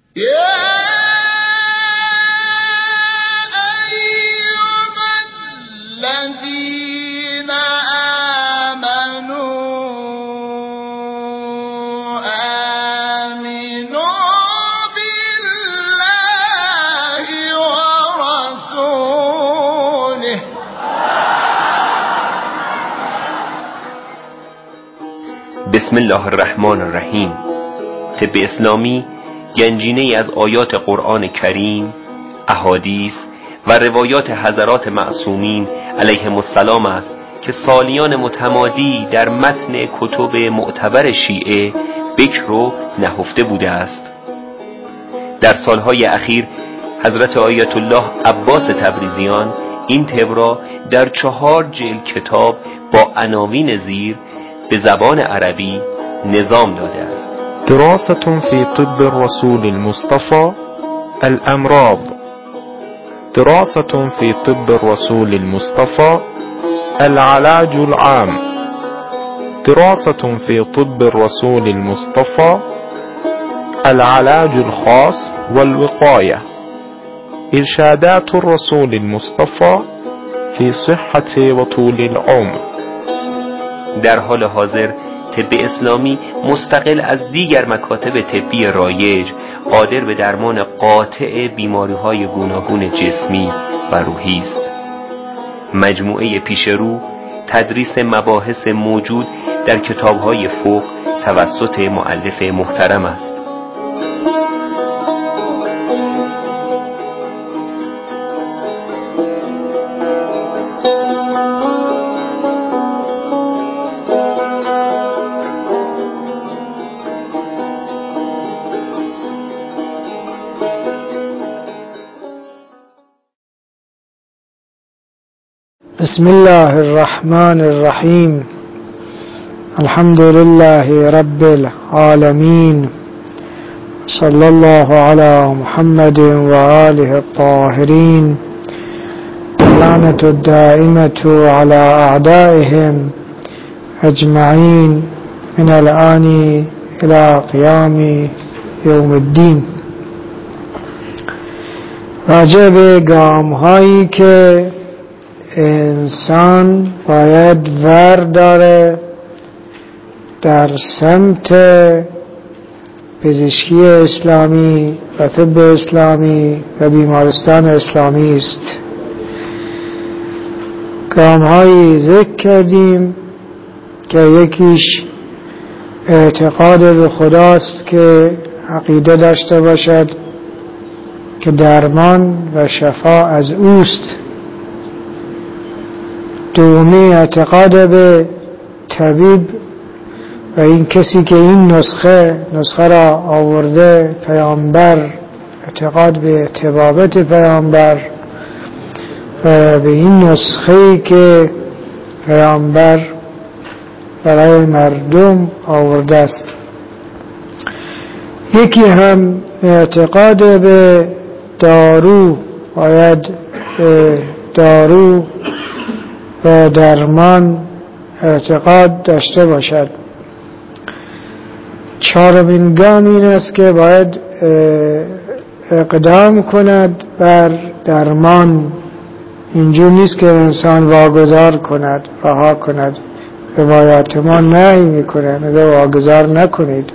بسم الله الرحمن الرحیم. طب اسلامی گنجینه‌ای از آیات قرآن کریم، احادیث و روایات حضرات معصومین علیهم السلام است که سالیان متمادی در متن کتب معتبر شیعه بکر و نهفته بوده است. در سالهای اخیر حضرت آیت الله عباس تبریزیان این طب را در 4 جلد کتاب با عناوین زیر به زبان عربی نظام داده است. دراسة في طب الرسول المصطفى الأمراض. دراسة في طب الرسول المصطفى العلاج العام. دراسة في طب الرسول المصطفى العلاج الخاص والوقاية. إرشادات الرسول المصطفى في صحة وطول العمر. در حال حاضر طب اسلامی مستقل از دیگر مکاتب طبی رایج قادر به درمان قاطع بیماری‌های گوناگون جسمی و روحی است. مجموعه پیشرو تدریس مباحث موجود در کتاب‌های فقه توسط مؤلف محترم است. بسم الله الرحمن الرحیم. الحمد لله رب العالمین. صلی الله علی محمد و آله الطاهرین. لعنت الدائمة على اعدائهم اجمعین من الآن الى قیام یوم الدین. راجع به گام هایی که انسان باید داره در سمت پزشکی اسلامی و طب اسلامی و بیمارستان اسلامی است. گام‌هایی ذکر کردیم که یکیش اعتقاد به خداست که عقیده داشته باشد که درمان و شفا از اوست. دومی اعتقاد به طبیب و این کسی که این نسخه را آورده پیامبر، اعتقاد به طبابت پیامبر و به این نسخه‌ای که پیامبر برای مردم آورده است. یکی هم اعتقاد به دارو، باید دارو و درمان اعتقاد داشته باشد. چهارمین گام این است که باید اقدام کند بر درمان. اینجور نیست که انسان واگذار کند، رها کند. روایات ما نهی میکنه میگه واگذار نکنید.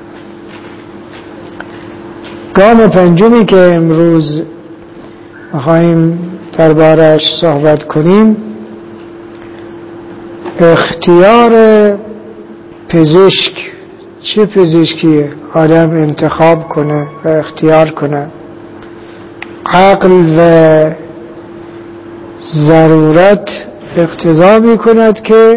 گام پنجمی که امروز میخواییم دربارش صحبت کنیم، اختیار پزشک. چه پزشکی آدم انتخاب کنه و اختیار کنه؟ عقل و ضرورت اقتضا می کند که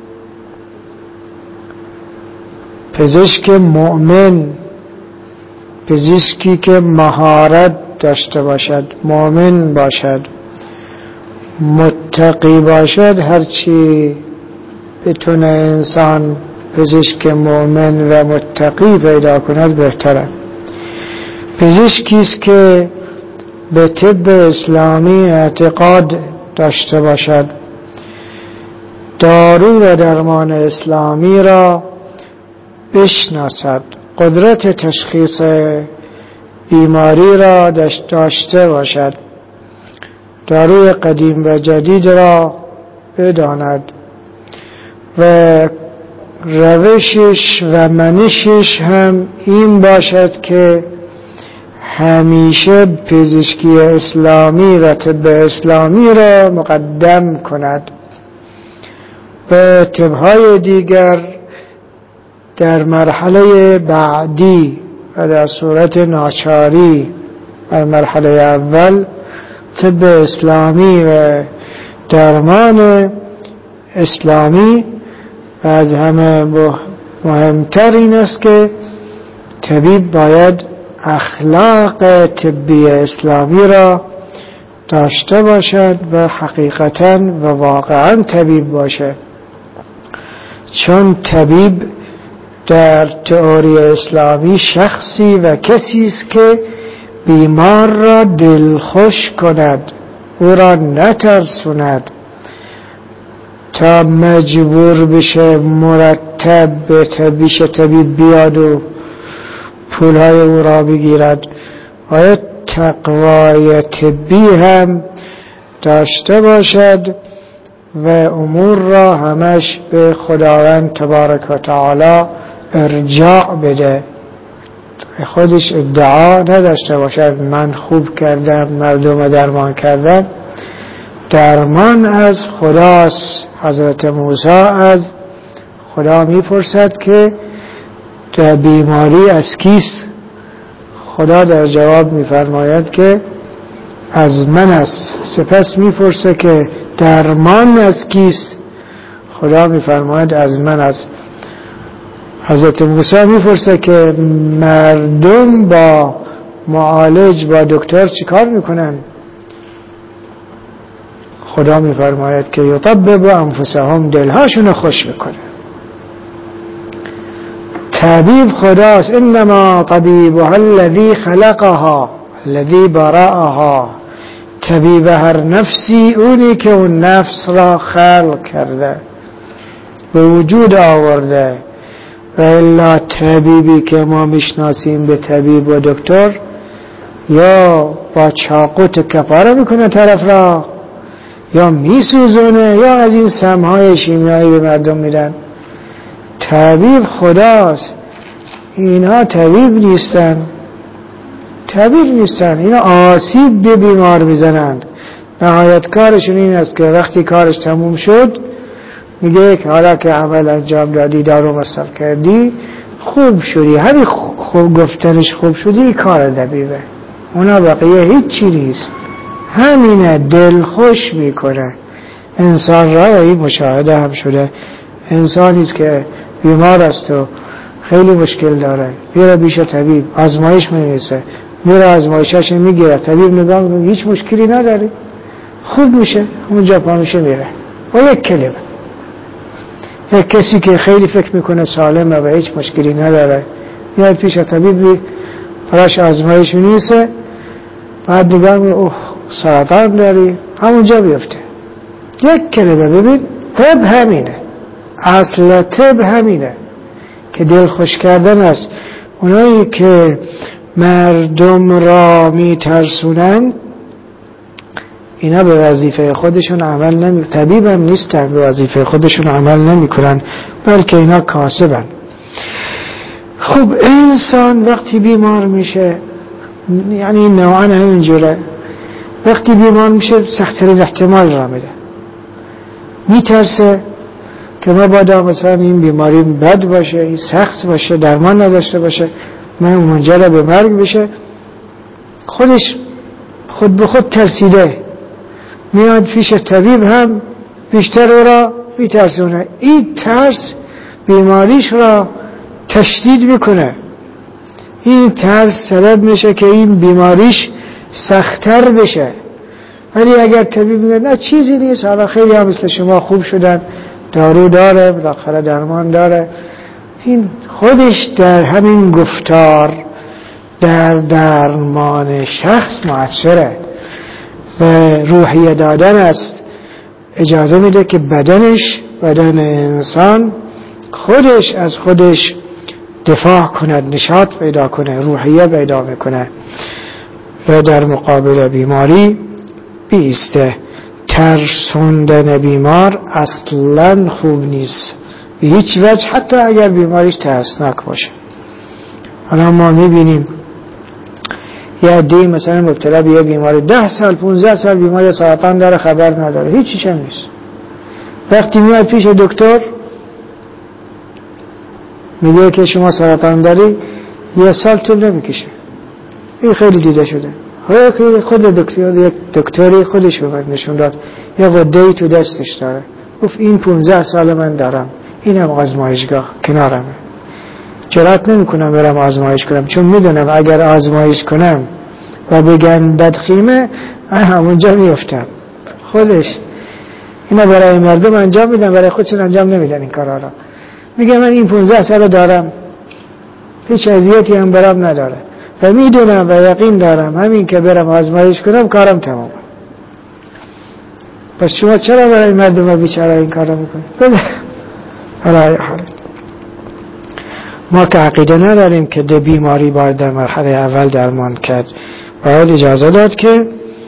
پزشک مؤمن، پزشکی که مهارت داشته باشد، مؤمن باشد، متقی باشد، هرچی بتونه انسان پزشک مؤمن و متقی پیدا کند بهتره. پزشکیست که به طب اسلامی اعتقاد داشته باشد، دارو و درمان اسلامی را بشناسد، قدرت تشخیص بیماری را داشته باشد، داروی قدیم و جدید را بداند و روشش و منشش هم این باشد که همیشه پزشکی اسلامی و طب اسلامی را مقدم کند و طب‌های دیگر در مرحله بعدی و در صورت ناچاری در مرحله اول طب اسلامی و درمان اسلامی. و از همه مهمتر این است که طبیب باید اخلاق طبی اسلامی را داشته باشد و حقیقتاً و واقعاً طبیب باشد، چون طبیب در تئوری اسلامی شخصی و کسی است که بیمار را دلخوش کند، او را نترسوند تا مجبور بشه مرتب به طبیب بیاد و پولهای او را بگیرد. باید تقوای طبی هم داشته باشد و امور را همش به خداوند تبارک و تعالی ارجاع بده، خودش ادعا نداشته باشد من خوب کردم مردم درمان کردم. درمان از خداست. حضرت موسی از خدا میپرسد که در بیماری از کیست؟ خدا در جواب میفرماید که از من است. سپس میپرسه که درمان از کیست؟ خدا میفرماید از من است. حضرت موسی میپرسه که مردم با معالج با دکتر چیکار میکنن؟ خدا میفرماید که یطبب انفسهم، دلهاشون خوش میکنه. طبیب خداست. انما طبیبها الذی خلقها الذی برأها. طبیب هر نفسی اونی که اون نفس را خلق کرده به وجود آورده. و الا طبیبی که ما میشناسیم به طبیب و دکتر یا با چاقو کفاره میکنه طرف را، یا میسوزونه، یا از این سمهای شیمیایی به مردم میدن. طبیب خداست. اینها طبیب نیستن. اینا آسیب به بیمار میزنن. نهایت کارشون این است که وقتی کارش تموم شد میگه که حالا که عمل انجام دادی، دارو مصرف کردی، خوب شدی. همین خوب گفتنش خوب شدی کار طبیبه. اونا بقیه هیچی نیست. همینه دل خوش میکنه انسان را. و این مشاهده هم شده. انسانیست که بیمار است و خیلی مشکل داره، میره پیش طبیب، آزمایش می‌نویسه، میره آزمایشش میگیره، طبیب نگاه میکنه هیچ مشکلی نداری، خوب میشه، اونجا پا میشه میره. و یک کلمه، یک کسی که خیلی فکر میکنه سالمه و هیچ مشکلی نداره میاد پیش طبیب، براش آزمایش می‌نویسه، بعد نگاه میکنه اوه سرطان داری، همونجا بیفته. یک کلمه. ببین طب همینه، اصل طب همینه که دل خوش کردن است. اونایی که مردم را میترسونن اینا به وظیفه خودشون عمل نمی، طبیب هم نیستن، به وظیفه خودشون عمل نمی کنن، بلکه اینا کاسبن. خب انسان وقتی بیمار میشه، یعنی نوعا همینجوره، وقتی بیمار میشه سخت‌ترین احتمال را میده، میترسه که مبادا مثلا این بیماری بد باشه، این سخت باشه، درمان نداشته باشه، من منجر به مرگ بشه. خودش خود به خود ترسیده، میاد پیش طبیب هم بیشتر او را میترسونه. این ترس بیماریش را تشدید میکنه. این ترس سبب میشه که این بیماریش سخت‌تر بشه. ولی اگر طبیب میگه نه چیزی نیست، حالا خیلی هم مثل شما خوب شدن، دارو داره، بالاخره درمان داره، این خودش در همین گفتار در درمان شخص مؤثره و روحیه دادن است. اجازه میده که بدن انسان خودش از خودش دفاع کند، نشاط پیدا کنه، روحیه پیدا میکنه و در مقابل بیماری بیسته. ترسوندن بیمار اصلا خوب نیست به هیچ وجه، حتی اگر بیماریش ترسناک باشه. حالا ما میبینیم یه عده‌ای مثلا مبتلا به یه بیماری 10 سال 15 سال بیماری سرطان داره، خبر نداره، هیچیش هم نیست. وقتی میاد پیش دکتر میگه که شما سرطان داری، 1 سال طول نمیکشه. این خیلی دیده شده. خود دکتری خودش اومد نشون داد یه غده‌ای تو دستش داره، گفت این 15 سال من دارم، اینم آزمایشگاه کنارمه، جرأت نمیکنم برم آزمایش کنم، چون میدونم اگر آزمایش کنم و بگن بدخیمه من همونجا میفتم. خودش اینا برای مردم انجام میدن، برای خودشون انجام نمیدن این کارا را. میگه من این 15 سال دارم، هیچ اذیتی هم برام نداره و میدونم و یقین دارم همین که برم آزمایش کنم کارم تمام. پس شما چرا برای مردم بیچاره این کارو میکنید؟ برای حال ما که عقیده نداریم که ده بیماری باید در مرحله اول درمان کرد، باید اجازه داد که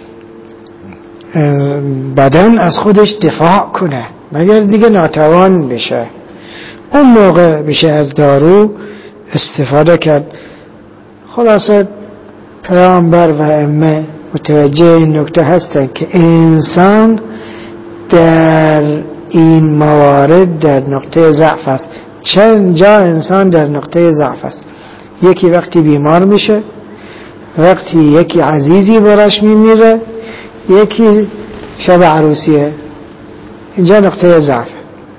بدن از خودش دفاع کنه مگر دیگه ناتوان بشه. اون موقع میشه از دارو استفاده کرد. خلاصه پیامبر و ائمه متوجه این نکته هستند که انسان در این موارد در نقطه ضعف است. چند جا انسان در نقطه ضعف است؟ یکی وقتی بیمار میشه، وقتی یکی عزیزی براش میمیره، یکی شب عروسیه. اینجا نقطه ضعف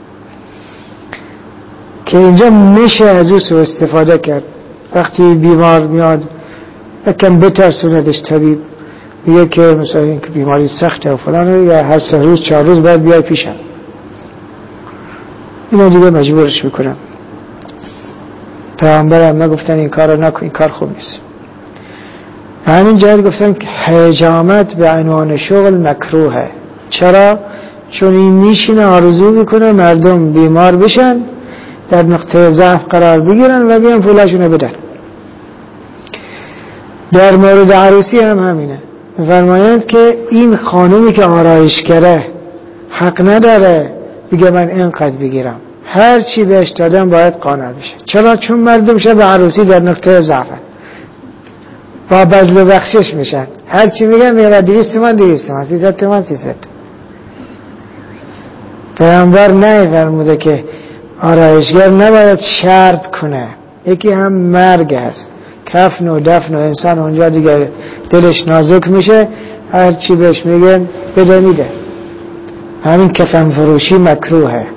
که اینجا میشه از او سوء استفاده کرد. وقتی بیمار میاد یکم بترسوندش طبیب، میگه که مثلا این که بیماری سخته و فلانه، یا هر 3 روز 4 روز باید بیای پیشم، اینا دیگه مجبورش میکنم. پیامبر هم گفتن این کار رو نکن، این کار خوب نیست. و همین جهت گفتن که حجامت به عنوان شغل مکروهه. چرا؟ چون این میشینه آرزو میکنه مردم بیمار بشن، در نقطه ضعف قرار بگیرن و بیان پولاشونو بدن. در مورد عروسی هم همینه. فرمایند که این خانومی که آرایشگره حق نداره بگه من اینقدر بگیرم، هر چی بهش دادم باید قانع بشه. چرا؟ چون مردم شب عروسی در نقطه ضعفن، با بذل و بخشش میشن، هر چی میگن میگن 200 تومن 200 تومن 300 تومن 300. پیامبر نفرموده که آرایشگر نباید شرط کنه. یکی هم مرگ هست، کفن و دفن و انسان اونجا دیگه دلش نازک میشه، هر چی بهش میگن بده میده. همین کفن فروشی مکروهه.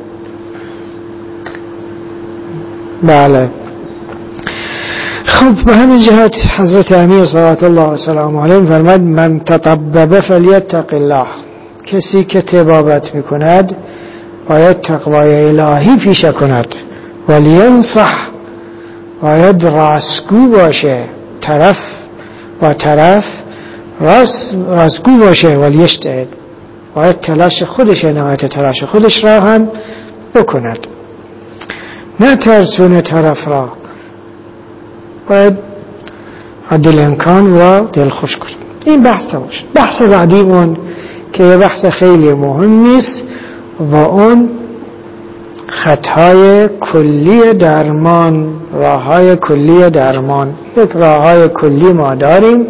بله. خب به همین جهت حضرت امیر صلوات الله و سلامه علیه فرمود من تطبب فلیتق الله، کسی که طبابت میکند باید تقوای الهی پیشه کند، ولینصح، باید راستگو باشه، طرف با طرف راستگو باشه، ولیجتهد، باید تلاش خودش، نهایت تلاش خودش را هم بکند، نه ترسونه طرف را، باید حد امکان را دلخوش کنید. این بحث باشه. بحث بعدی اون که یه بحث خیلی مهم نیست و اون خطهای کلی درمان، راههای کلی درمان. یک راههای کلی ما داریم،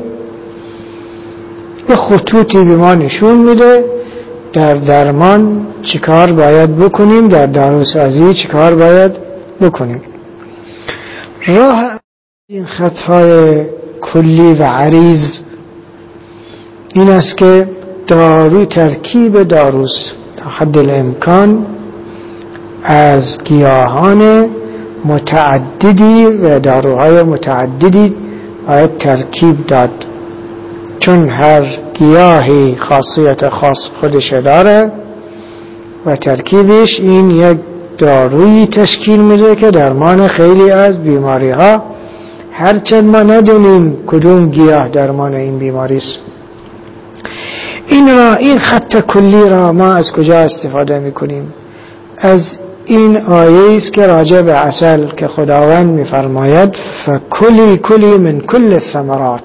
یه خطوطی به ما نشون میده در درمان چیکار باید بکنیم، در داروسازی چیکار باید بکنیم. راه این خطهای کلی و عریض این است که دارو، ترکیب داروست تا حد الامکان از گیاهان متعددی و داروهای متعددی باید ترکیب داد، چون هر گیاهی خاصیت خاص خودش داره و ترکیبش این یک دارویی تشکیل میده که درمان خیلی از بیماری ها، هرچند ما ندونیم کدوم گیاه درمان این بیماری است. این خط کلی را ما از کجا استفاده میکنیم؟ از این آیه است که راجع به عسل که خداوند می‌فرماید فکلی من کل الثمرات.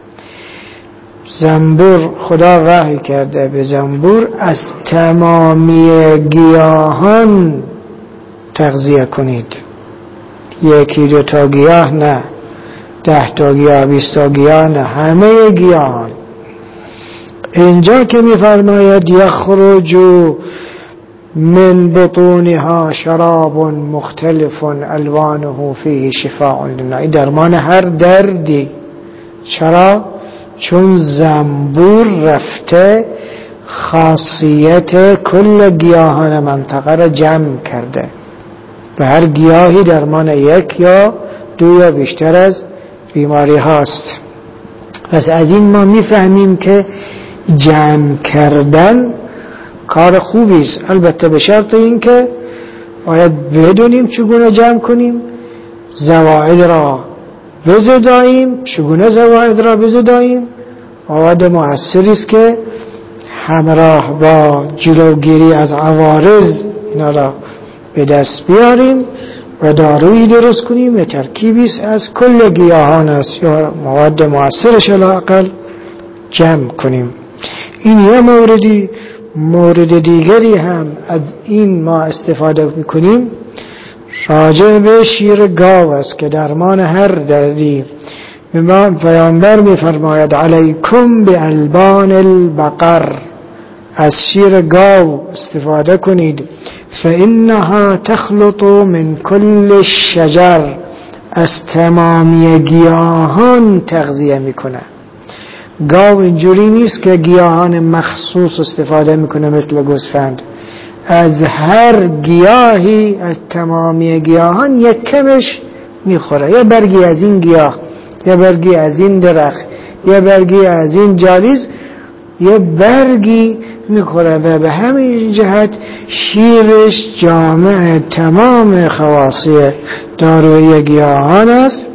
زنبور خدا وحی کرده به زنبور از تمامی گیاهان تغذیه کنید. 1-2 تا گیاه نه، 10 تا گیاه، 20 تا گیاه نه، همه گیاهان. اینجا که می‌فرماید یخرج من بطونها شراب مختلف الوانه فيه شفاء للناس، درمان هر دردی. چرا؟ چون زنبور رفته خاصیت کل گیاهان منطقه را جمع کرده. به هر گیاهی درمان 1 یا 2 یا بیشتر از بیماری هاست. پس از این ما میفهمیم که جمع کردن کار خوبی است، البته به شرط این که باید بدونیم چگونه جمع کنیم، زواید را بزداییم، چگونه زواید را بزداییم. مواد مؤثری است که همراه با جلوگیری از عوارض اینا را به دست بیاریم و دارویی درست کنیم. یه ترکیبی است از کل گیاهان است یا مواد مؤثرش الاقل جمع کنیم. این یه موردی. مورد دیگری هم از این ما استفاده میکنیم راجع به شیر گاو است که درمان هر دردی. پیامبر میفرماید علیکم بالبان البقر، از شیر گاو استفاده کنید. فانها تخلط من کل الشجر، از تمامی گیاهان تغذیه میکنه. گاو اینجوری نیست که گیاهان مخصوص استفاده میکنه مثل گوسفند، از هر گیاهی، از تمامی گیاهان یک کمش میخوره. یه برگی از این گیاه، یه برگی از این درخت، یه برگی از این جالیز، یه برگی میخوره و به همین جهت شیرش جامع تمام خواص دارویی گیاهان است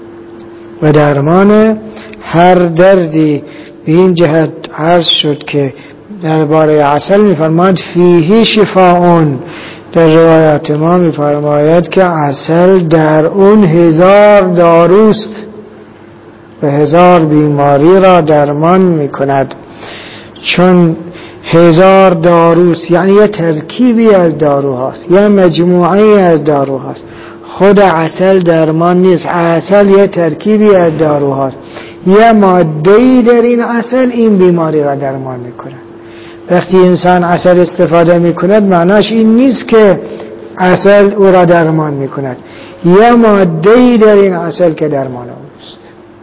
و درمان هر دردی. به این جهت عرض شد که درباره عسل میفرماید فیه شفاء. در روایات ما میفرماید که عسل در اون 1000 داروست و 1000 بیماری را درمان میکند. چون 1000 داروست یعنی یه ترکیبی از داروهاست، یه مجموعه از داروهاست. خود عسل درمان نیست، عسل یه ترکیبی از داروهاست. یه ماده‌ای در این عسل این بیماری را درمان میکنه. وقتی انسان عسل استفاده میکند معناش این نیست که عسل او را درمان میکند، یه ماده‌ای در این عسل که درمان اوست.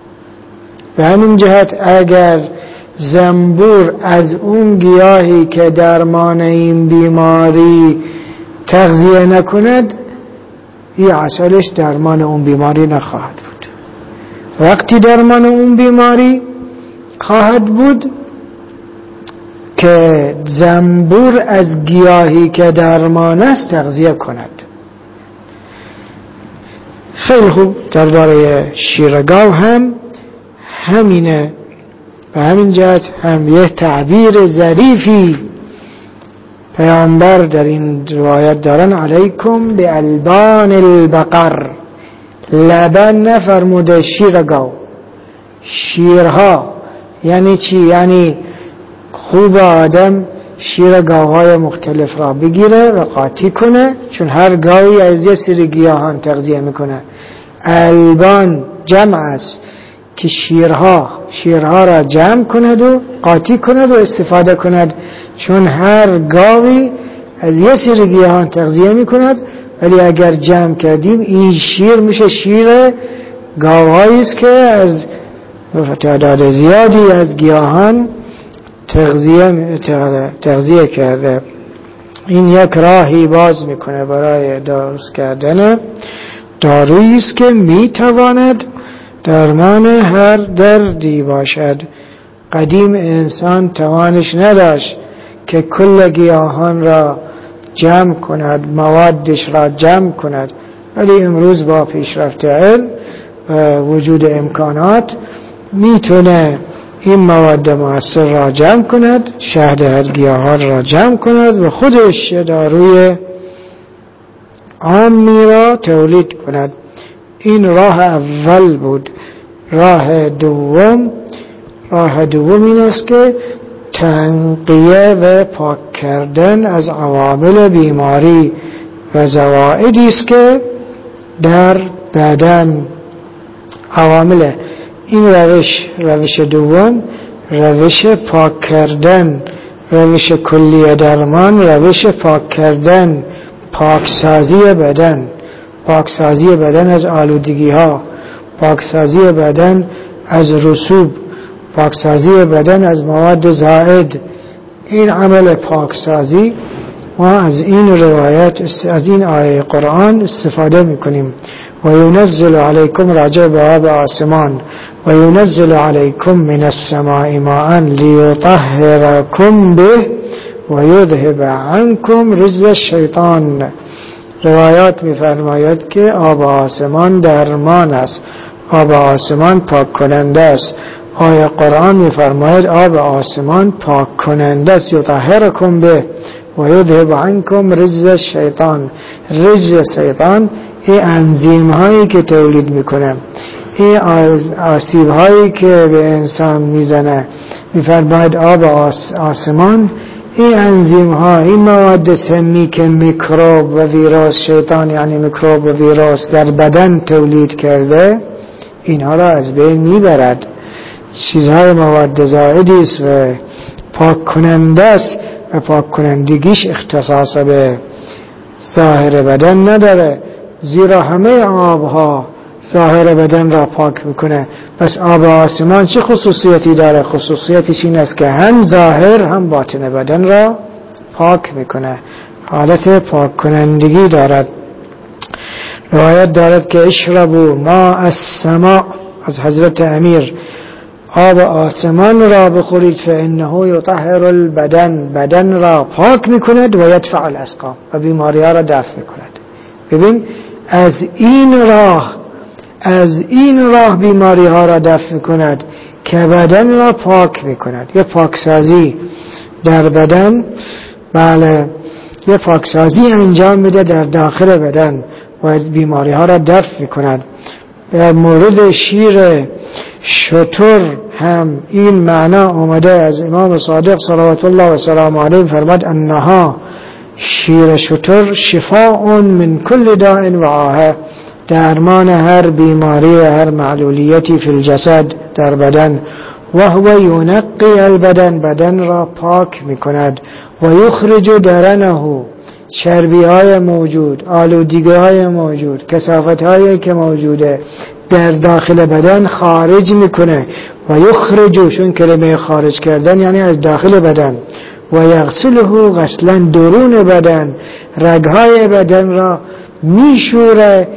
به همین جهت اگر زنبور از اون گیاهی که درمان این بیماری تغذیه نکند، این عسلش درمان اون بیماری نخواهد بود. وقتی درمان اون بیماری خواهد بود که زنبور از گیاهی که درمان است تغذیه کند. خیلی خوب. درباره شیر گاو هم همینه. به همین جهت هم یه تعبیر ظریفی پیامبر در این روایت دارن علیکم بالبان البقر. لبن نفرموده شیر گاو. شیرها یعنی چی؟ یعنی خوب آدم شیر گاوهای مختلف را بگیره و قاطی کنه، چون هر گاوی از یه سری گیاهان تغذیه میکنه. البان جمع است که شیرها را جمع کند و قاطی کند و استفاده کند، چون هر گاوی از یه سری گیاهان تغذیه میکند. ولی اگر جمع کردیم این شیر میشه شیر گاوهایی است که از تعداد زیادی از گیاهان تغذیه کرده. این یک راهی باز میکنه برای درست کردن دارویی است که میتواند درمان هر دردی باشد. قدیم انسان توانش نداشت که کل گیاهان را جمع کند، موادش را جمع کند، ولی امروز با پیشرفت علم و وجود امکانات میتونه این مواد مؤثر را جمع کند، شهد هر گیاهان را جمع کند و خودش داروی عامی را تولید کند. این راه اول بود. راه دوم این است که تنقیه و پاک کردن از عوامل بیماری و زوائدی است که در بدن عوامل. این روش دوم، روش پاک کردن، روش کلی درمان، روش پاک کردن، پاکسازی بدن از آلودگی ها، پاکسازی بدن از رسوب، پاکسازی بدن از مواد زائد. این عمل پاکسازی ما از این روایت، از این آیه قرآن استفاده میکنیم. و ینزل علیکم، راجع به آب آسمان، و ینزل علیکم من السماء ماء لیطهرکم به و یذهب عنکم رجز الشیطان. روایات میفرماید که آب آسمان درمان است، آب آسمان پاک کننده است. آیه قرآن میفرماید آب آسمان پاک کننده است. یطهرکم به و یذهب عنکم رجز الشیطان. رجز شیطان این انزیم هایی که تولید میکنه، این آسیب هایی که به انسان میزنه، میفرماید آب آسمان این انزیم ها، این مواد سمی که میکروب و ویروس، شیطان یعنی میکروب و ویروس در بدن تولید کرده، اینها را از بین میبرد. چیزهای مواد زائدی است و پاک کننده است و پاک کنندگیش اختصاص به ظاهر بدن نداره، زیرا همه آبها ظاهر بدن را پاک میکنه. پس آب آسمان چه خصوصیتی داره؟ خصوصیتش این است که هم ظاهر هم باطن بدن را پاک میکنه، حالت پاک کنندگی دارد. روایت دارد که اشربوا ماء السماء، از حضرت امیر، آب آسمان را بخورید، فانه یطهر البدن، بدن را پاک میکند، و یدفع الاسقام، و بیماری ها را دفع میکند. ببین از این راه بیماری ها را دفع میکند که بدن را پاک میکند. یه پاکسازی در بدن، بله، یه پاکسازی انجام میده در داخل بدن و بیماری ها را دفع میکند. در مورد شیر شتر هم این معنا اومده از امام صادق صلوات الله و سلام علیه، فرمود انها، شیر شتر، شفاء من کل داء و آهه، درمان هر بیماری و هر معلولیتی فی الجسد، در بدن. و هو ینقی البدن، بدن را پاک میکند. و یخرج درنه، چربی های موجود، آلودگی های موجود، کثافت هایی که موجوده در داخل بدن خارج میکنه. و یخرج، چون کلمه خارج کردن یعنی از داخل بدن. و یغسله غسلا، درون بدن، رگهای بدن را میشوره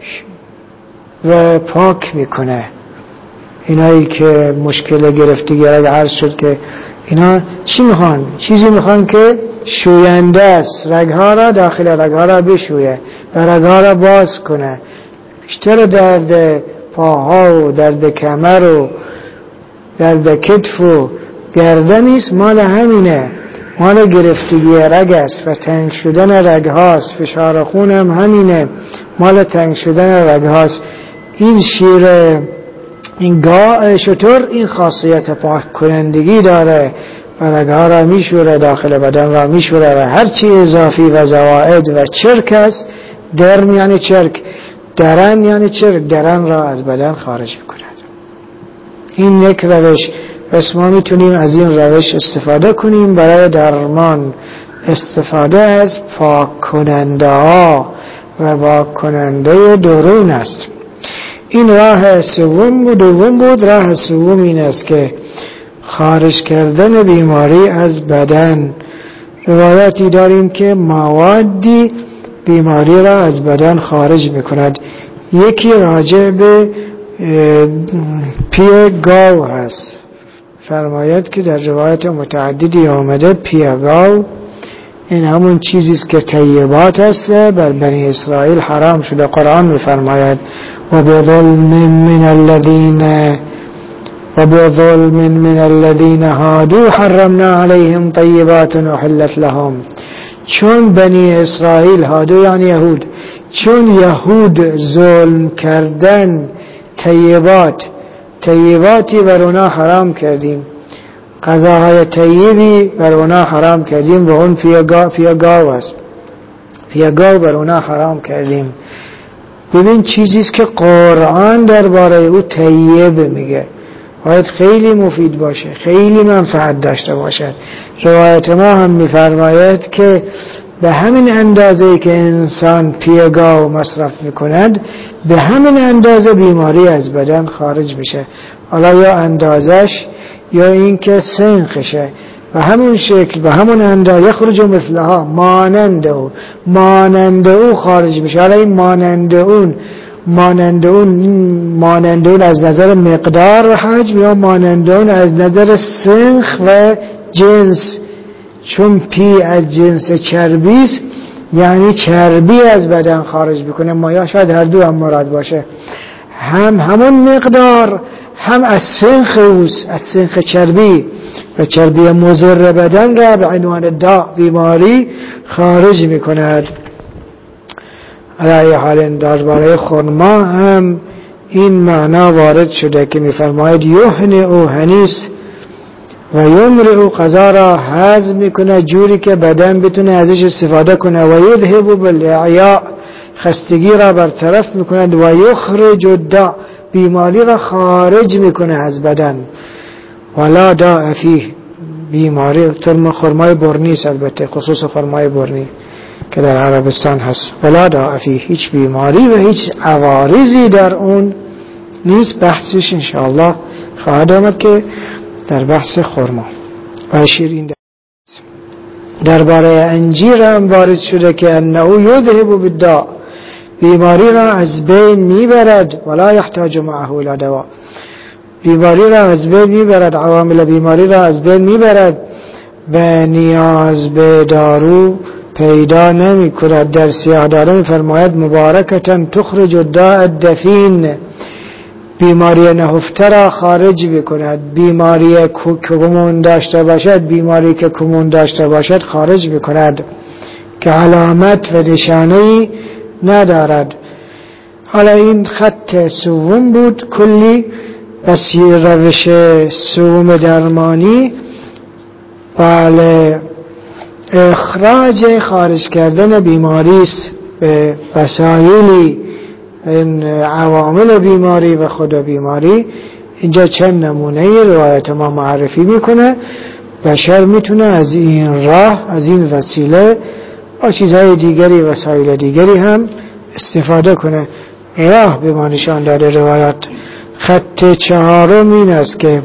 و پاک میکنه. اینایی که مشکل گرفتگی رگ عرض شد که اینا چی میخوان؟ چیزی میخوان که شوینده است، رگها را، داخل رگها را بشویه و رگها را باز کنه. بیشتر درد پاها و درد کمر و درد کتف و گردنیست مال همینه، مال گرفتگی رگ است و تنگ شدن رگ هاست. فشار خون هم همینه، مال تنگ شدن رگ هاست. این شیر، این گاو شتر این خاصیت پاک کنندگی داره و رگها را میشوره، داخل بدن را میشوره و هرچی اضافی و زوائد و چرک است، درن یعنی چرک، درن یعنی چرک، درن را از بدن خارج میکند. این یک روش. پس ما میتونیم از این روش استفاده کنیم برای درمان، استفاده از پاک کننده ها و پاک کننده درون است. این راه دوم بود. راه سوم این است که خارج کردن بیماری از بدن. روایاتی داریم که موادی بیماری را از بدن خارج میکند. یکی راجع به پی گاو هست. فرماید که در روایت متعددی آمده پی گاو این همون چیزیست که طیبات است و بر بنی اسرائیل حرام شده. قرآن میفرماید و بظلم من الذین هادوا حرمنا علیهم طیبات احلت لهم. چون بنی اسرائیل، هادو یعنی یهود، چون یهود ظلم کردن طیباتی بر اونا حرام کردیم، غذاهای طیبی بر اونا حرام کردیم و اون پیگاو است، پیگاو بر اونا حرام کردیم. ببین چیزیست که قرآن درباره او طیب میگه، باید خیلی مفید باشه، خیلی منفعت داشته باشد. روایت ما هم میفرماید که به همین اندازه که انسان پیگاو مصرف میکند به همین اندازه بیماری از بدن خارج میشه، حالا یا اندازش یا این که سنخشه، و همون شکل به همون اندازه یخرج مثلها، مانند او خارج میشه. حالا این مانند اون از نظر مقدار و حجم، یا مانند اون از نظر سنخ و جنس، چون پی از جنس چربیست یعنی چربی از بدن خارج میکنه، ما یا شاید هر دو هم مراد باشه، هم همون مقدار، هم از سنخ اوست، از سنخ چربی و چربی مضر بدن را به عنوان داء، بیماری خارج میکند. علی حال درباره خرما هم این معنا وارد شده که میفرماید یهن او حنیس و یمر او غذا را هضم میکنه جوری که بدن بتونه ازش استفاده کنه، و یذهب بالاعیاء خستگی را برطرف میکند، و یخرج الداء بیماری را خارج میکنه از بدن. ولا داء فیه بیماری ترم خرمای برنی است، البته خصوص خرمای برنی که در عربستان هست، ولا داء فیه هیچ بیماری و هیچ عوارضی در اون نیست. بحثش انشاءالله خواهد آمد که در بحث خرما و شیرین. درباره انجیر هم وارد شده که انه یذهب بالداء بیماری را از بین میبرد، ولا یحتاج معه الی دواء بیماری را از بین میبرد، عوامل بیماری را از بین میبرد، به نیاز به دارو پیدا نمی کند. در سیاه داره میفرماید مبارکتن تخرج الداء الدفین بیماری نهفته را خارج بکند، بیماری که کمون داشته باشد، بیماری که کمون داشته باشد خارج بکند که علامت و نشانه‌ای ندارد. حالا این خط سوم بود کلی، بس روش سوم درمانی بله اخراج خارج کردن بیماری است به وسایلی، این عوامل بیماری و خود بیماری. اینجا چند نمونه روایت ما معرفی میکنه، بشر میتونه از این راه، از این وسیله با چیزهای دیگری، وسایل دیگری هم استفاده کنه. راه به ما نشان داده روایات. خط چهارم این است که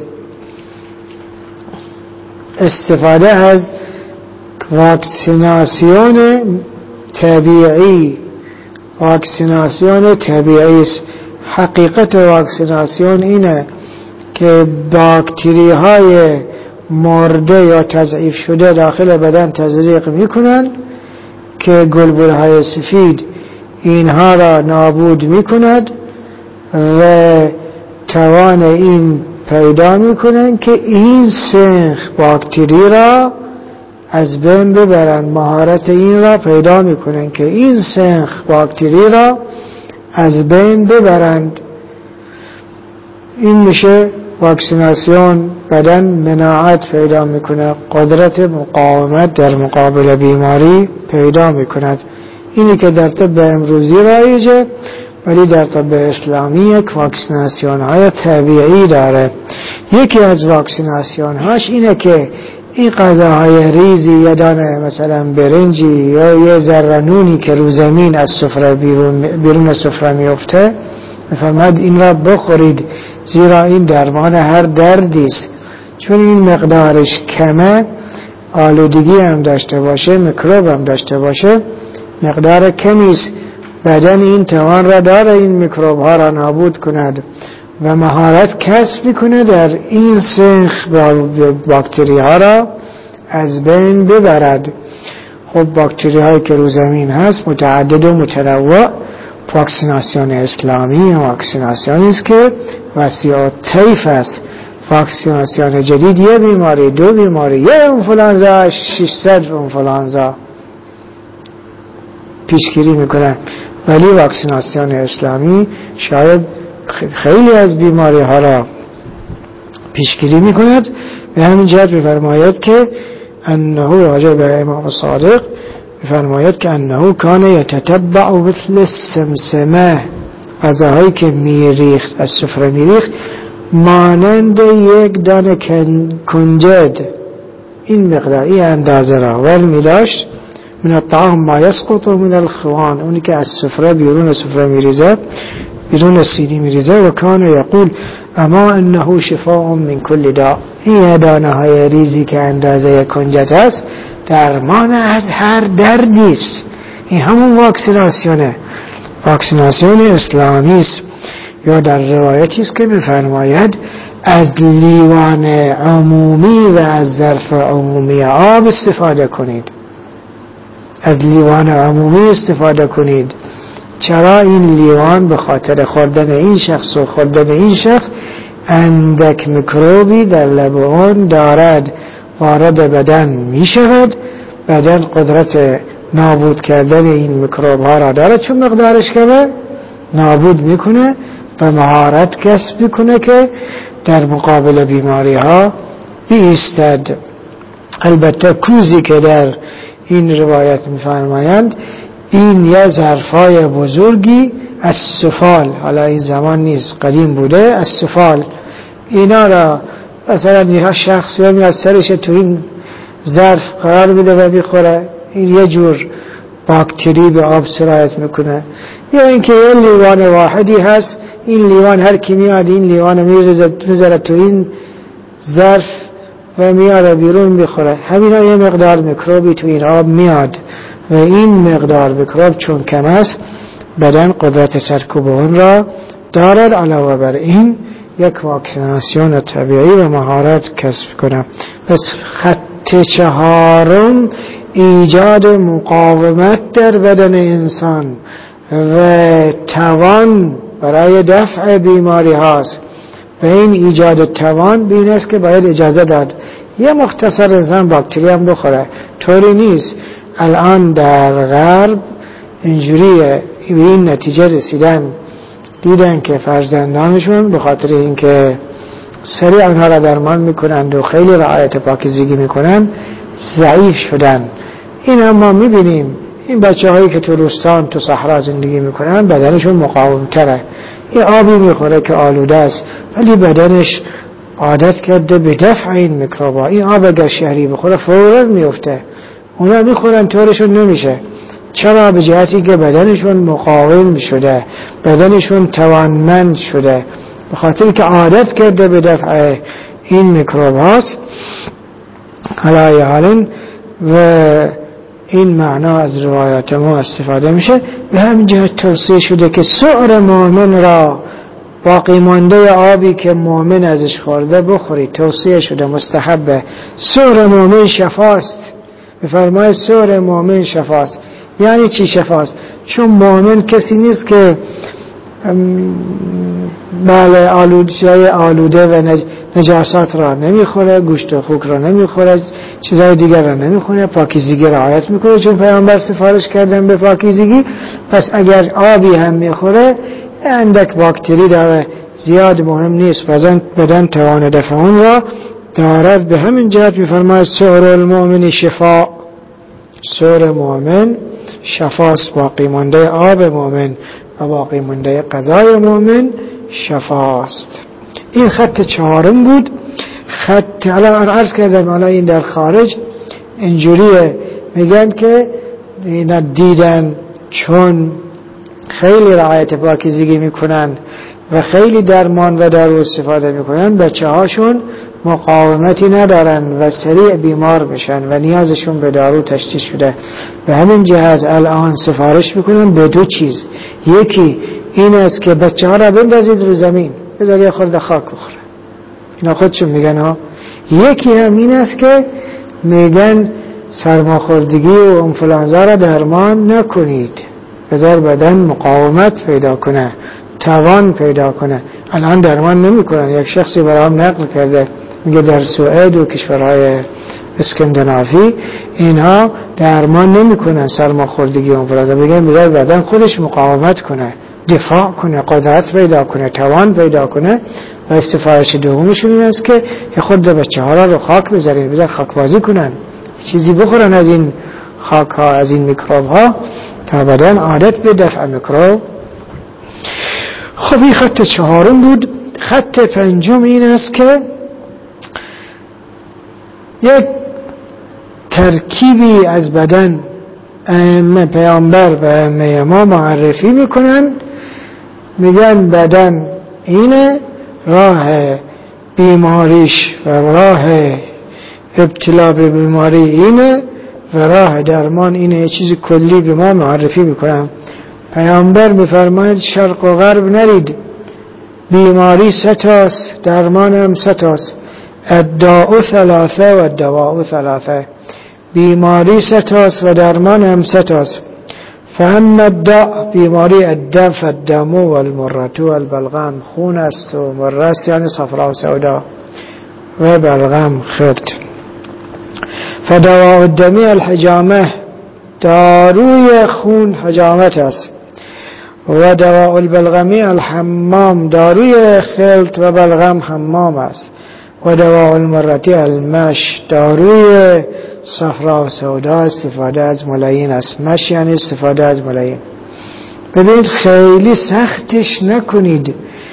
استفاده از واکسیناسیون طبیعی. واکسیناسیون طبیعی است. حقیقت واکسیناسیون اینه که باکتری های مرده یا تضعیف شده داخل بدن تزریق میکنن که گلبول های سفید اینها را نابود میکند و توان این پیدا میکنن که این سنخ باکتری را از بین ببرن، مهارت این را پیدا میکنن که این سنخ باکتری را از بین ببرند. این میشه واکسیناسیون. بدن مناعت پیدا میکنه، قدرت مقاومت در مقابل بیماری پیدا میکند. اینی که در طب امروزی رایجه، ولی در طب اسلامی یک واکسیناسیون های طبیعی داره. یکی از واکسیناسیون هاش اینه که این غذاهای ریزی، یه دانه مثلا برنجی یا یه ذره نونی که رو زمین از سفره بیرون سفره میفته، میفرماید این را بخورید زیرا این درمان هر دردی است. چون این مقدارش کمه، آلودگی هم داشته باشه، میکروب هم داشته باشه، مقدار کمی است، بدن این توان را داره این میکروب ها را نابود کند و مهارت کسب میکنه در این سنخ باکتری ها را از بین ببرد. خب باکتری هایی که رو زمین هست متعدد و متنوع. واکسیناسیون اسلامی واکسیناسیونی است که وسیع الطیف است. واکسیناسیون جدید یه بیماری، دو بیماری، یه انفلانزا 600 انفلانزا پیشگیری میکنه. ولی واکسیناسیون اسلامی شاید خیلی از بیماری ها را پیشگیری میکند. به همین جهت میفرماید که انه راجع به امام صادق میفرماید که انه کان یتتبع مثل السمسمه، غذاهایی که میریخت از سفره میریخت مانند یک دانه کنجد، این مقدار این اندازه را ول میداشت من الطعام ما یسقط من الخوان، اونی که از سفره بیرون سفره میریزه، بیرون سینی میریزه. و کان یقول اما انه شفاء من کل داء، این دانه های ریزی که اندازه کنجد است درمان از هر دردی است. این همون واکسیناسیونه، واکسیناسیون اسلامی است. یا در روایتی است که می‌فرماید از لیوان عمومی و از ظرف عمومی آب استفاده کنید، از لیوان عمومی استفاده کنید. چرا؟ این لیوان به خاطر خوردن این شخص و خوردن این شخص اندک میکروبی در لب آن دارد، وارد بدن می شود، بدن قدرت نابود کردن این میکروب ها را دارد، چون مقدارش کمه نابود میکنه و مهارت کسب میکنه که در مقابل بیماری ها بیستد. البته کوزی که در این روایت میفرمایند این یه ظرفای بزرگی از سفال، حالا این زمان نیست قدیم بوده، از سفال اینا را مثلا یه شخص یا از سرش تو این ظرف قرار بده و میخوره، این یه جور باکتری به آب سرایت میکنه. یا اینکه یه لیوان واحدی هست، این لیوان هر کی میاد این لیوان میذاره تو این ظرف و میاره بیرون میخوره، همینا یه مقدار میکروبی تو این آب میاد و این مقدار میکروب چون کم است بدن قدرت سرکوب اون را دارد. علاوه بر این یک واکسیناسیون طبیعی و مهارت کسب کنه. پس خط چهارم ایجاد مقاومت در بدن انسان و توان برای دفع بیماری هاست. و این ایجاد توان بین است که باید اجازه داد یه مختصر انسان باکتری هم بخوره، طوری نیست. الان در غرب اینجوریه، این نتیجه رسیدن، دیدن که فرزندانشون به خاطر اینکه سریع آنها را درمان میکنند و خیلی رعایت پاکیزگی میکنن ضعیف شدن. این هم ما میبینیم، این بچه هایی که تو روستان تو صحرا زندگی میکنن بدنشون مقاوم تره، این آبی میخوره که آلوده است ولی بدنش عادت کرده به دفع این میکروبا. این آب اگر شهری بخوره فوراً میفته، اونا میخورن طورشون نمیشه. چرا؟ به جهتی که بدنشون مقاوم شده، بدنشون توانمند شده، به خاطر که عادت کرده به دفع این میکروب هاست. علای حالین و این معنا از روایات ما استفاده میشه. به همین جهت توصیه شده که سعر مؤمن را، باقی مانده آبی که مؤمن ازش خورده بخورید، توصیه شده، مستحبه. سعر مؤمن شفاست، بفرمایید سعر مؤمن شفاست. یعنی چی شفاست؟ چون مؤمن کسی نیست که بله آلوده و نجاسات را نمیخوره، گوشت و خوک را نمیخوره، چیزهای دیگر را نمیخوره، پاکیزگی رعایت میکنه چون پیامبر سفارش کردن به پاکیزگی. پس اگر آبی هم میخوره اندک باکتری داره، زیاد مهم نیست، بدن توان دفع اون را دارد. به همین جهت میفرماید سعر المؤمن شفا، سعر مؤمن شفاست، باقی مانده آب مؤمن و باقی مانده غذای مؤمن شفاست. این خط چهارم بود. خط الان عرض کردم الان این در خارج اینجوریه، میگن که اینا دیدن چون خیلی رعایت پاکیزگی میکنن و خیلی درمان و دارو استفاده میکنن، بچه هاشون مقاومتی ندارن و سریع بیمار میشن و نیازشون به دارو تشدید شده. به همین جهت الان سفارش میکنن به دو چیز. یکی این است که بچه ها را بندازید رو زمین، بذار یه خورده خاک بخوره، اینا خودشون میگن ها. یکی هم این است که میگن سرماخوردگی و انفلانزا را درمان نکنید، بذار بدن مقاومت پیدا کنه، توان پیدا کنه. الان درمان نمی کنن. یک شخصی برام نقل کرده، میگه در سوئد و کشورهای اسکندنافی، اینها درمان نمیکنن سرماخوردگی انفلانزا. میگن بذار بدن خودش مقاومت کنه، دفاع کنه، قدرت پیدا کنه، توان پیدا کنه. و سفارش دومشون این است که خود بچه ها رو خاک بذارین، بذار خاک بازی کنن، چیزی بخورن از این خاک ها، از این میکروب ها، تا بدن عادت به دفع میکروب. خب این خط چهارم بود. خط پنجم این است که یک ترکیبی از بدن ائمه پیامبر و ائمه ما معرفی میکنن، میگن بدن اینه، راه بیماریش و راه ابتلا به بیماری اینه و راه درمان اینه. یه چیز کلی به ما معرفی میکنن. پیامبر میفرماید شرق و غرب نرید، بیماری ستاست، درمان هم ستاست. الداء ثلاثه و الدواء ثلاثه. بیماری ستاست و درمان هم ستاست. فهم الداء، بیماری الدم فالدم والمرة والبلغم، خون است و مره است یعنی صفرا و سودا، و بلغم خرد. فدواء الدم الحجامه، داروی خون حجامت است. و دواء البلغمی الحمام، داروی خلط و بلغم حمام است. و دواء المرتی المش، داروی صفرا و سودا استفاده از ملاین است. مش یعنی استفاده از ملاین. ببینید خیلی سختش نکنید،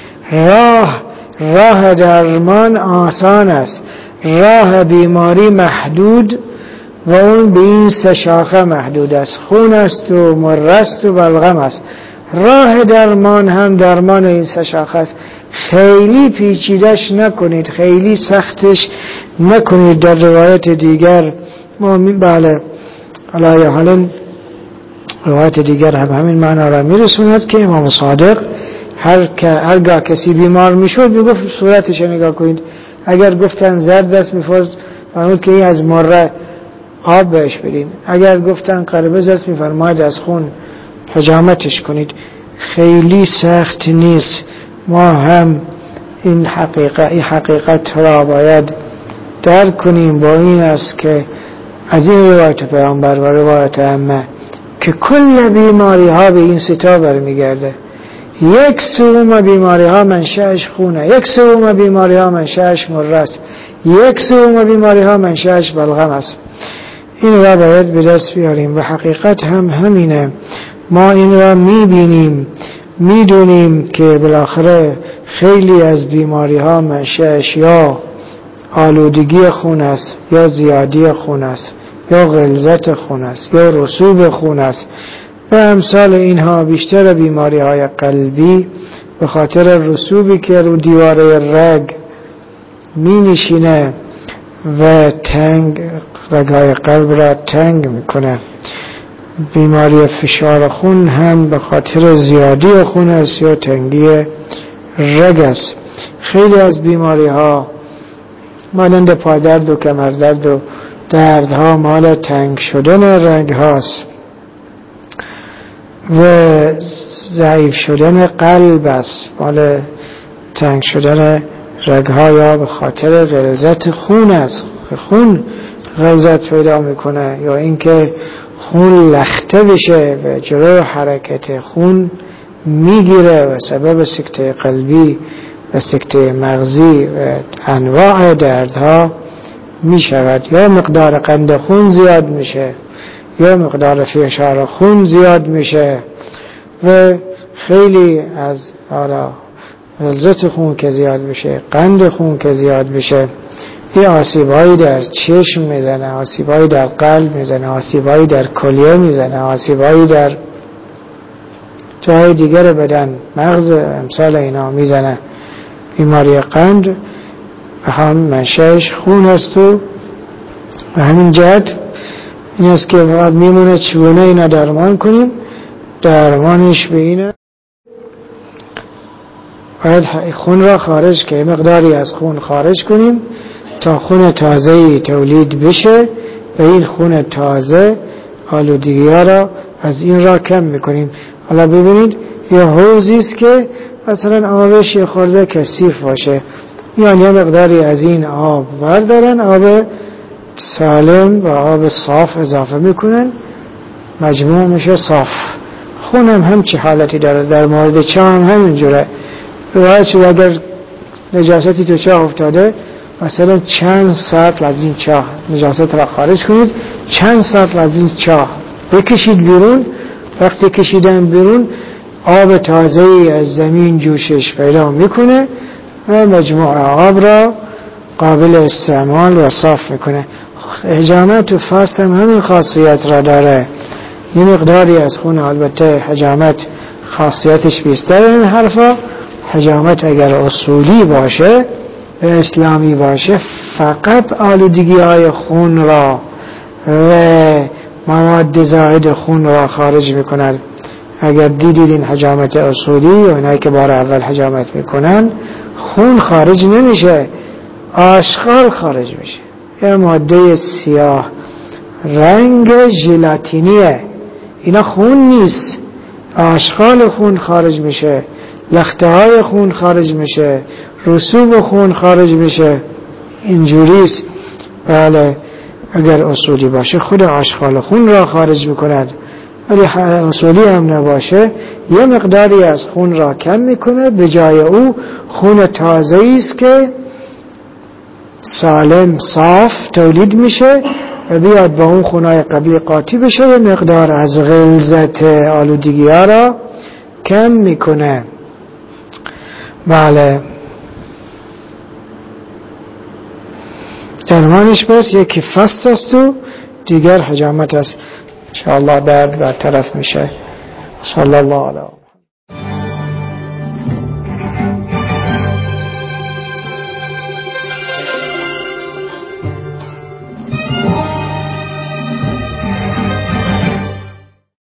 راه درمان آسان است، راه بیماری محدود و اون به این سه شاخه محدود است، خون است و مره است و بلغم است. راه درمان هم درمان این سه شاخه است. خیلی پیچیدش نکنید، خیلی سختش نکنید. در روایت دیگر بله علی حال روایت دیگر هم همین معنا را میرسوند که امام صادق هرگاه کسی بیمار میشد میگفت صورتش نگاه کنید، اگر گفتن زرد است میفرمود که این از مره آب بهش بدین، اگر گفتن قرمز است میفرماید از خون حجامتش کنید. خیلی سخت نیست. ما هم این حقیقت را باید درک کنیم. با این است که از این روایت پیامبر و روایت ائمه که کل بیماری ها به این ستا برمیگرده. یک سوم بیماری ها منشأش خونه، یک سوم بیماری ها منشأش مره است، یک سوم بیماری ها منشأش بلغم است. این را باید به دست بیاریم و حقیقت هم همینه. ما این را میبینیم، میدونیم که بالاخره خیلی از بیماری ها منشأش یا آلودگی خون است، یا زیادی خون است، یا غلظت خون است، یا رسوب خون است و امثال اینها. بیشتر بیماری های قلبی به خاطر رسوبی که رو دیواره رگ می نشینه و رگهای قلب را تنگ میکنه. بیماری فشار خون هم به خاطر زیادی خون است یا تنگی رگ است. خیلی از بیماری ها مانند پادرد و کمردرد و دردها مال تنگ شدن رگ هاست و ضعیف شدن قلب است، مال تنگ شدن رگ ها یا به خاطر غلظت خون است. خون غلظت پیدا میکنه یا اینکه خون لخته بشه و جلوی حرکت خون میگیره و سبب سکته قلبی و سکته مغزی و انواع دردها میشود. یا مقدار قند خون زیاد میشه یا مقدار فشار خون زیاد میشه و خیلی از غلظت خون که زیاد میشه، قند خون که زیاد میشه، این آسیبایی در چشم میزنه، آسیبایی در قلب میزنه، آسیبایی در کلیه میزنه، آسیبایی در جای دیگر بدن، مغز امثال اینا میزنه. بیماری قند هم منشأش خون است و همین جهت این است که باید میمونه چگونه اینا درمان کنیم. درمانش به اینه باید خون را خارج که مقداری از خون خارج کنیم تا خون تازه‌ای تولید بشه و این خون تازه آلودگی ها را از این را کم میکنیم. حالا ببینید یه حوضی است که مثلا آبش یه خورده کثیف باشه، یعنی یه مقداری از این آب بردارن، آب سالم و آب صاف اضافه میکنن، مجموع میشه صاف. خون هم همچی حالتی داره. در مورد چاه هم همینجوره. روایت شده اگر نجاستی تو چاه افتاده، مثلا چند ساعت از این چاه نجاست را خارج کنید، چند ساعت از این چاه بکشید بیرون. وقتی کشیدن بیرون آب تازه‌ای از زمین جوشش پیدا میکنه و مجموع آب را قابل استعمال و صاف میکنه. حجامت و فست هم همین خاصیت را داره. یه مقداری از خون، البته حجامت خاصیتش بیشتر این حرفا. حجامت اگر اصولی باشه و اسلامی باشه فقط آلودگی های خون را و مواد زائد خون را خارج میکنن. اگر دیدید این حجامت اصولی و اونایی که بار اول حجامت میکنن، خون خارج نمیشه، آشغال خارج میشه. یه ماده سیاه رنگ ژلاتینیه، اینا خون نیست، آشغال خون خارج میشه، لخته های خون خارج میشه، رسوب خون خارج میشه. اینجوریست. بله اگر اصولی باشه خود آشغال خون را خارج میکند، ولی اصولی هم نباشه یه مقداری از خون را کم میکنه، به جای او خون تازه‌ای است که سالم صاف تولید میشه و بیاد با اون خونای قبلی قاطی بشه، یه مقدار از غلظت آلودگی ها را کم میکنه. بله درمانش بس یکی فست است و دیگر حجامت است. انشاءالله درد برطرف میشه. صلی الله علیه